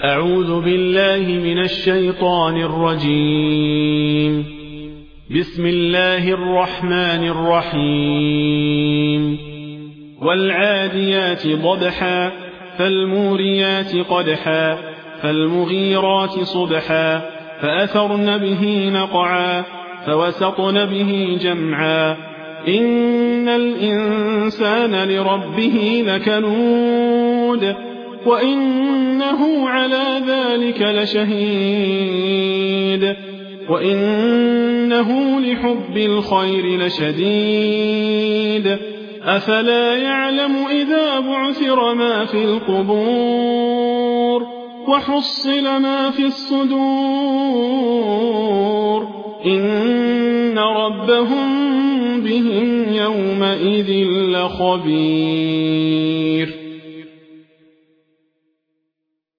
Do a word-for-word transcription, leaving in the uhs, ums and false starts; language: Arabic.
أعوذ بالله من الشيطان الرجيم. بسم الله الرحمن الرحيم. والعاديات ضبحا فالموريات قدحا فالمغيرات صبحا فأثرن به نقعا فوسطن به جمعا إن الإنسان لربه لكنود وإنه على ذلك لشهيد وإنه لحب الخير لشديد أفلا يعلم إذا بعثر ما في القبور وحصل ما في الصدور إن ربهم بهم يومئذ لخبير.